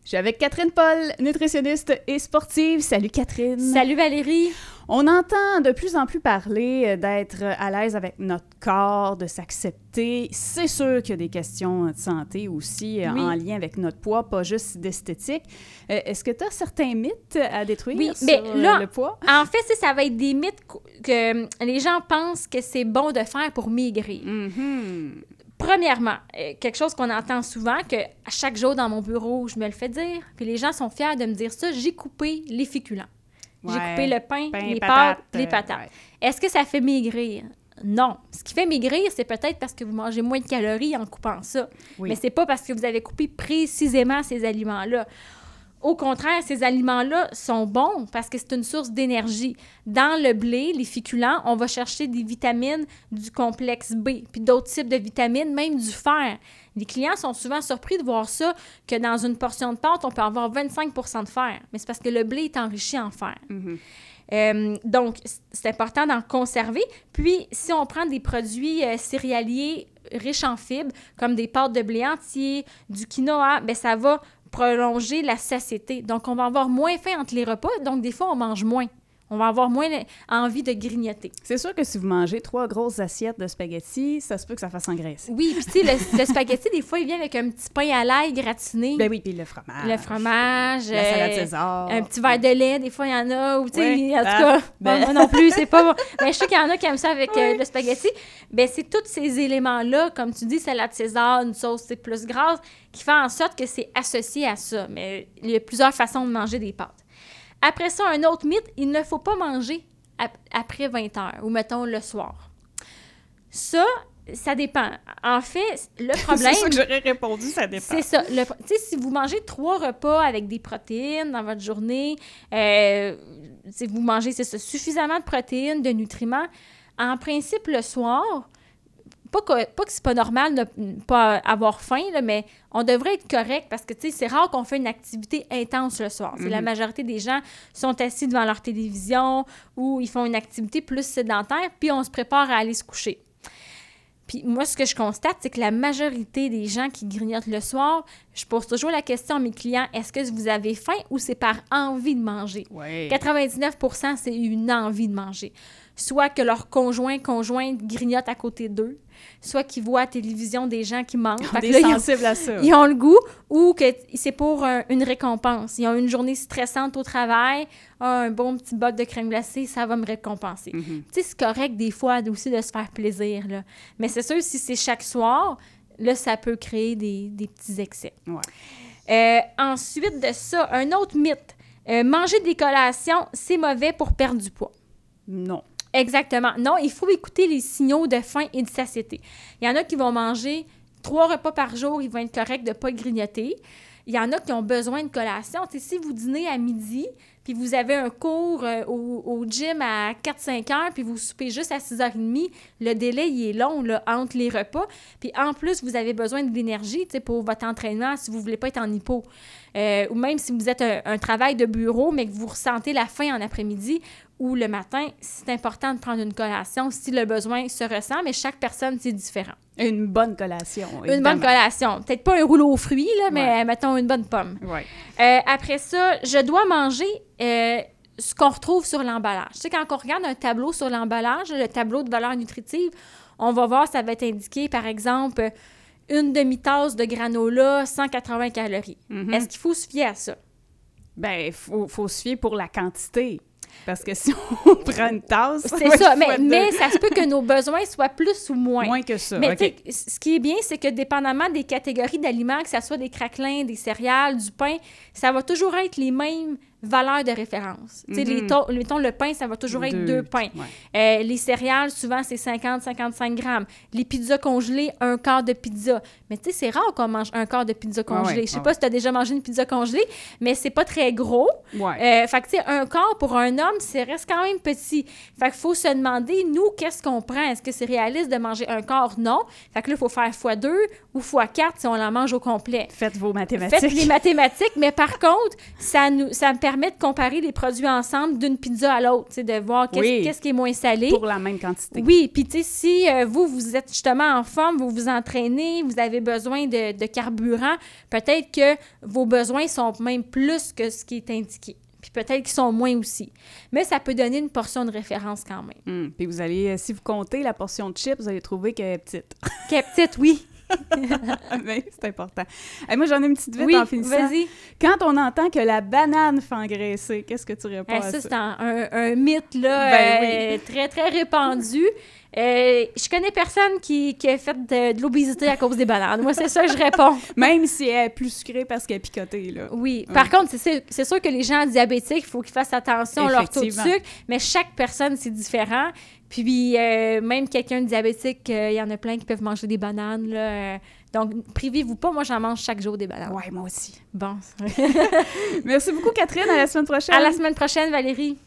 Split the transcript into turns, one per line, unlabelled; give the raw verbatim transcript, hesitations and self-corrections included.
Je suis avec Catherine Paul, nutritionniste et sportive. Salut Catherine.
Salut Valérie.
On entend de plus en plus parler d'être à l'aise avec notre corps, de s'accepter. C'est sûr qu'il y a des questions de santé aussi oui. en lien avec notre poids, pas juste d'esthétique. Euh, est-ce que tu as certains mythes à détruire
oui,
sur
mais là,
le poids?
En fait, ça va être des mythes que les gens pensent que c'est bon de faire pour maigrir.
Mm-hmm.
Premièrement, euh, quelque chose qu'on entend souvent, que à chaque jour dans mon bureau, je me le fais dire, puis les gens sont fiers de me dire ça, j'ai coupé les féculents. Ouais, j'ai coupé le pain, pain les pâtes, euh, les patates. Ouais. Est-ce que ça fait maigrir? Non. Ce qui fait maigrir, c'est peut-être parce que vous mangez moins de calories en coupant ça. Oui. Mais c'est pas parce que vous avez coupé précisément ces aliments-là. Au contraire, ces aliments-là sont bons parce que c'est une source d'énergie. Dans le blé, les féculents, on va chercher des vitamines du complexe B, puis d'autres types de vitamines, même du fer. Les clients sont souvent surpris de voir ça, que dans une portion de pâte, on peut avoir vingt-cinq pour cent de fer. Mais c'est parce que le blé est enrichi en fer. Mm-hmm. Euh, donc, c'est important d'en conserver. Puis, si on prend des produits euh, céréaliers riches en fibres, comme des pâtes de blé entier, du quinoa, bien, ça va prolonger la satiété. Donc, on va avoir moins faim entre les repas. Donc, des fois, on mange moins. On va avoir moins envie de grignoter.
C'est sûr que si vous mangez trois grosses assiettes de spaghettis, ça se peut que ça fasse engraisser.
Oui, puis tu sais, le, le spaghetti, des fois, il vient avec un petit pain à l'ail gratiné.
Ben oui, puis le fromage.
Le fromage.
La salade César.
Un petit verre de lait, des fois, il y en a. Ou tu sais,
oui.
en tout
ah,
cas,
ben...
moi non plus, c'est pas bon. Mais je sais qu'il y en a qui aiment ça avec
oui.
euh, le spaghetti. Ben c'est tous ces éléments-là, comme tu dis, salade César, une sauce c'est plus grasse, qui fait en sorte que c'est associé à ça. Mais il y a plusieurs façons de manger des pâtes. Après ça, un autre mythe, il ne faut pas manger ap- après vingt heures ou, mettons, le soir. Ça, ça dépend. En fait, le problème...
c'est ça que j'aurais répondu, ça dépend.
C'est ça. Tu sais, si vous mangez trois repas avec des protéines dans votre journée, euh, si vous mangez, c'est ça, suffisamment de protéines, de nutriments, en principe, le soir... Pas que, pas que c'est pas normal de ne pas avoir faim, là, mais on devrait être correct parce que, tu sais, c'est rare qu'on fait une activité intense le soir. Mm-hmm. La majorité des gens sont assis devant leur télévision ou ils font une activité plus sédentaire, puis on se prépare à aller se coucher. Puis moi, ce que je constate, c'est que la majorité des gens qui grignotent le soir, je pose toujours la question à mes clients, est-ce que vous avez faim ou c'est par envie de manger?
Oui.
quatre-vingt-dix-neuf pour cent, c'est une envie de manger. Soit que leur conjoint, conjointe grignote à côté d'eux, soit qu'ils voient à la télévision des gens qui mangent.
On est
là,
sensibles
ils ont,
à ça.
Ils ont le goût, ou que c'est pour un, une récompense. Ils ont une journée stressante au travail, ah, un bon petit bol de crème glacée, ça va me récompenser. Mm-hmm. Tu sais, c'est correct des fois aussi de se faire plaisir, là. Mais c'est sûr, si c'est chaque soir, là, ça peut créer des, des petits excès.
Ouais.
Euh, ensuite de ça, un autre mythe. Euh, manger des collations, c'est mauvais pour perdre du poids.
Non.
Exactement. Non, il faut écouter les signaux de faim et de satiété. Il y en a qui vont manger trois repas par jour, ils vont être corrects de ne pas grignoter. Il y en a qui ont besoin de collation. Tu sais, si vous dînez à midi, puis vous avez un cours euh, au, au gym à quatre cinq heures, puis vous soupez juste à six heures trente, le délai, il est long là, entre les repas. Puis en plus, vous avez besoin de l'énergie, tu sais, pour votre entraînement si vous ne voulez pas être en hypo. Euh, ou même si vous êtes un, un travail de bureau, mais que vous ressentez la faim en après-midi ou le matin, c'est important de prendre une collation si le besoin se ressent, mais chaque personne, c'est différent.
Une bonne collation, évidemment.
Une bonne collation. Peut-être pas un rouleau aux fruits, là, mais
ouais.
mettons une bonne pomme.
Ouais.
Euh, après ça, je dois manger euh, ce qu'on retrouve sur l'emballage. Tu sais, quand on regarde un tableau sur l'emballage, le tableau de valeur nutritive, on va voir, ça va être indiqué, par exemple, une demi-tasse de granola, cent quatre-vingts calories. Mm-hmm. Est-ce qu'il faut se fier à ça?
Bien, il faut, faut se fier pour la quantité. Parce que si on prend une tasse... Ça
c'est ça, mais, mais ça se peut que nos besoins soient plus ou moins.
Moins que ça,
mais
OK.
Ce qui est bien, c'est que dépendamment des catégories d'aliments, que ce soit des craquelins, des céréales, du pain, ça va toujours être les mêmes valeurs de référence. Mm-hmm. Tu sais, les to- mettons, le pain, ça va toujours être deux, deux pains. Ouais. Euh, les céréales, souvent, c'est cinquante à cinquante-cinq grammes. Les pizzas congelées, un quart de pizza. Mais tu sais, c'est rare qu'on mange un quart de pizza congelée. Ouais, ouais, Je sais ouais. pas si tu as déjà mangé une pizza congelée, mais c'est pas très gros.
Ouais.
Euh, fait que tu sais, un quart pour un un homme, ça reste quand même petit. Fait qu'il faut se demander, nous, qu'est-ce qu'on prend? Est-ce que c'est réaliste de manger un quart? Non. Fait que là, il faut faire fois deux ou fois quatre si on la mange au complet.
Faites vos mathématiques.
Faites les mathématiques, mais par contre, ça, nous, ça me permet de comparer les produits ensemble d'une pizza à l'autre, de voir qu'est-ce,
oui,
qu'est-ce qui est moins salé.
Pour la même quantité.
Oui, puis tu sais, si euh, vous, vous êtes justement en forme, vous vous entraînez, vous avez besoin de, de carburant, peut-être que vos besoins sont même plus que ce qui est indiqué. Puis peut-être qu'ils sont moins aussi. Mais ça peut donner une portion de référence quand même.
Hum, puis vous allez, si vous comptez la portion de chips, vous allez trouver qu'elle est petite.
Qu'elle est petite, oui.
Mais c'est important. Et moi, j'en ai une petite vite
oui,
en finissant.
Vas-y.
Quand on entend que la banane fait engraisser, qu'est-ce que tu réponds
eh,
à ça?
Ça, c'est un, un, un mythe là,
ben,
euh,
oui.
très, très répandu. Euh, je connais personne qui, qui a fait de, de l'obésité à cause des bananes. Moi, c'est ça que je réponds.
Même si elle est plus sucrée parce qu'elle est picotée, là.
Oui. Par ouais. contre, c'est, c'est sûr que les gens diabétiques, il faut qu'ils fassent attention à leur taux de sucre, mais chaque personne, c'est différent. Puis, euh, même quelqu'un de diabétique, il euh, y en a plein qui peuvent manger des bananes, là. Euh, donc, privez-vous pas. Moi, j'en mange chaque jour des bananes.
Ouais, moi aussi.
Bon.
Merci beaucoup, Catherine. À la semaine prochaine.
À la semaine prochaine, Valérie.